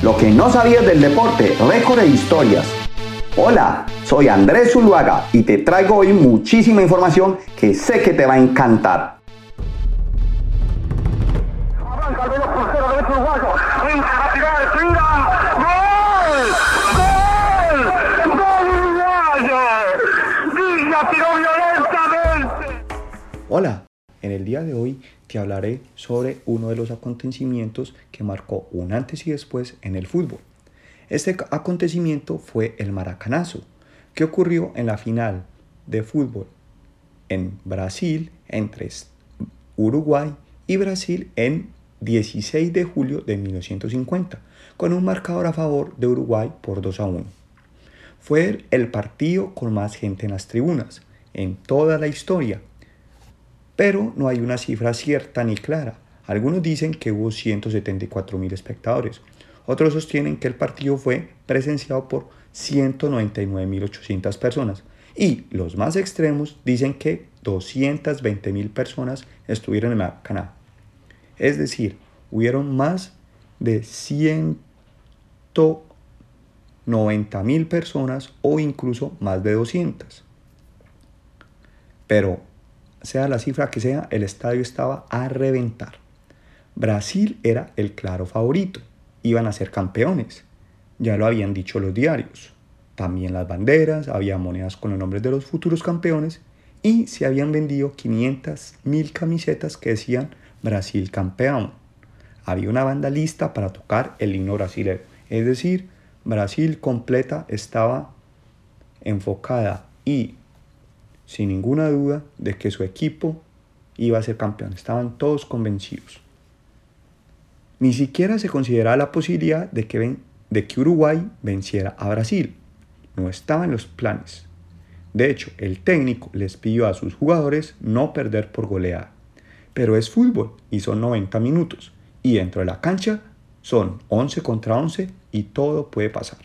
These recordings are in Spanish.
Lo que no sabías del deporte, récord e historias. Hola, soy Andrés Zuluaga y te traigo hoy muchísima información que sé que te va a encantar. Arranca el veloz crucero derecho uruguayo. Entra a tirar, tira. ¡Gol! ¡Gol! ¡Gol uruguayo! Villa tiró violentamente. Hola, en el día de hoy te hablaré sobre uno de los acontecimientos que marcó un antes y después en el fútbol. Este acontecimiento fue el maracanazo, que ocurrió en la final de fútbol en Brasil entre Uruguay y Brasil en 16 de julio de 1950, con un marcador a favor de Uruguay por 2-1. Fue el partido con más gente en las tribunas en toda la historia, pero no hay una cifra cierta ni clara. Algunos dicen que hubo 174.000 espectadores, otros sostienen que el partido fue presenciado por 199.800 personas y los más extremos dicen que 220.000 personas estuvieron en el Maracaná. Es decir, hubieron más de 190.000 personas o incluso más de 200. Pero sea la cifra que sea, el estadio estaba a reventar. Brasil era el claro favorito. Iban a ser campeones. Ya lo habían dicho los diarios. También las banderas, había monedas con los nombres de los futuros campeones y se habían vendido 500.000 camisetas que decían Brasil campeón. Había una banda lista para tocar el himno brasileño. Es decir, Brasil completa estaba enfocada y sin ninguna duda de que su equipo iba a ser campeón. Estaban todos convencidos. Ni siquiera se consideraba la posibilidad de que Uruguay venciera a Brasil. No estaba en los planes. De hecho, el técnico les pidió a sus jugadores no perder por goleada. Pero es fútbol y son 90 minutos. Y dentro de la cancha son 11 contra 11 y todo puede pasar.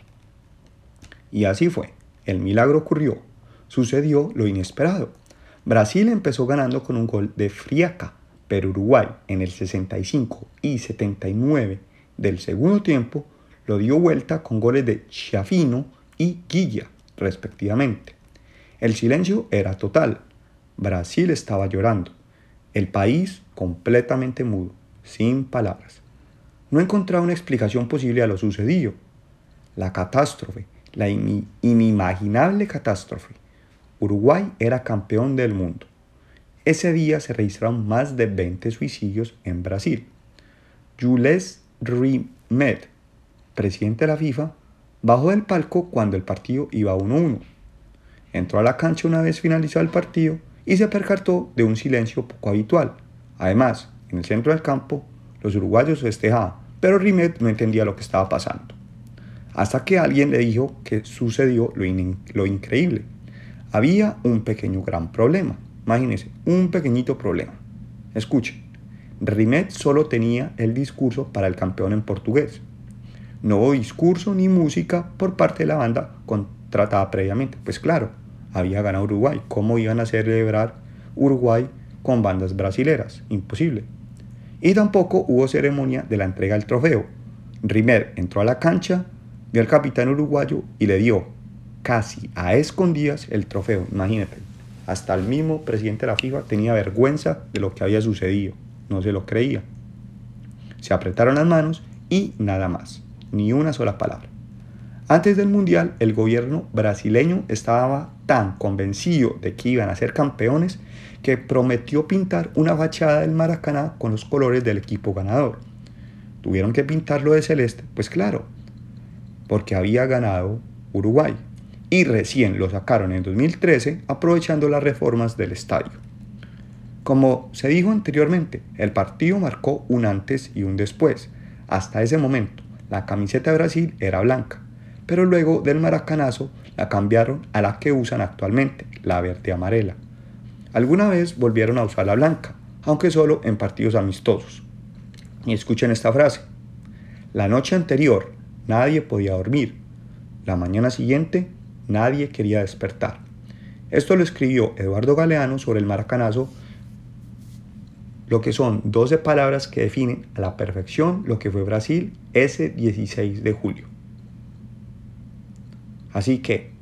Y así fue. El milagro ocurrió. Sucedió lo inesperado. Brasil empezó ganando con un gol de Friaca, pero Uruguay en el 65 y 79 del segundo tiempo lo dio vuelta con goles de Schiaffino y Guilla, respectivamente. El silencio era total. Brasil estaba llorando. El país completamente mudo, sin palabras. No encontraba una explicación posible a lo sucedido. La catástrofe, la inimaginable catástrofe. Uruguay era campeón del mundo. Ese día se registraron más de 20 suicidios en Brasil. Jules Rimet, presidente de la FIFA, bajó del palco cuando el partido iba 1-1. Entró a la cancha una vez finalizado el partido y se percató de un silencio poco habitual. Además, en el centro del campo, los uruguayos festejaban, pero Rimet no entendía lo que estaba pasando. Hasta que alguien le dijo que sucedió lo increíble. Había un pequeño gran problema. Imagínense, un pequeñito problema. Escuchen, Rimet solo tenía el discurso para el campeón en portugués. No hubo discurso ni música por parte de la banda contratada previamente. Pues claro, había ganado Uruguay. ¿Cómo iban a celebrar Uruguay con bandas brasileras? Imposible. Y tampoco hubo ceremonia de la entrega del trofeo. Rimet entró a la cancha, vio al capitán uruguayo y le dio casi a escondidas el trofeo. Imagínate. Hasta el mismo presidente de la FIFA tenía vergüenza de lo que había sucedido. No se lo creía. Se apretaron las manos y nada más. Ni una sola palabra. Antes del Mundial, el gobierno brasileño estaba tan convencido de que iban a ser campeones que prometió pintar una fachada del Maracaná con los colores del equipo ganador. Tuvieron que pintarlo de celeste, pues claro, porque había ganado Uruguay. Y recién lo sacaron en 2013 aprovechando las reformas del estadio. Como se dijo anteriormente, el partido marcó un antes y un después. Hasta ese momento, la camiseta de Brasil era blanca, pero luego del maracanazo la cambiaron a la que usan actualmente, la verde amarela. Alguna vez volvieron a usar la blanca, aunque solo en partidos amistosos. Y escuchen esta frase: la noche anterior nadie podía dormir, la mañana siguiente nadie quería despertar. Esto lo escribió Eduardo Galeano sobre el maracanazo lo que son 12 palabras que definen a la perfección lo que fue Brasil ese 16 de julio. Así que